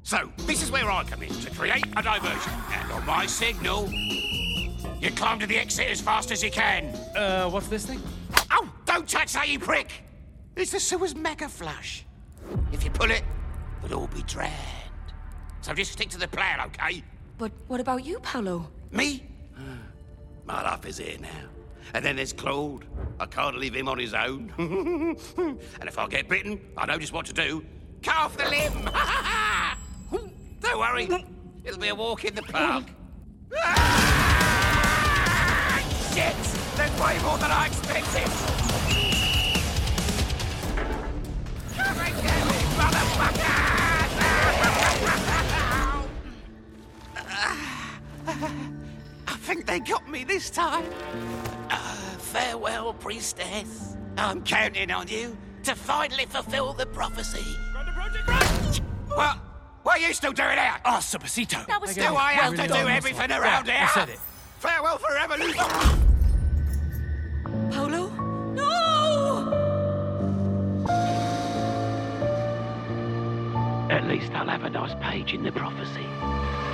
So, this is where I come in, to create a diversion. And on my signal, you climb to the exit as fast as you can. What's this thing? Oh, don't touch that, you prick! It's the sewer's mega flush. If you pull it, we'll all be drowned. So just stick to the plan, okay? But what about you, Paolo? Me? My life is here now. And then there's Claude. I can't leave him on his own. And if I get bitten, I know just what to do. Cut off the limb! Don't worry, it'll be a walk in the park. Shit! There's way more than I expected! Come and get me, motherfuckers! I think they got me this time. Farewell, priestess. I'm counting on you to finally fulfill the prophecy. Run the project, run! What are you still doing out? Oh, Supercito. That was Do I have to do everything around here? I said it. Farewell forever, Luther. Paolo? No! At least I'll have a nice page in the prophecy.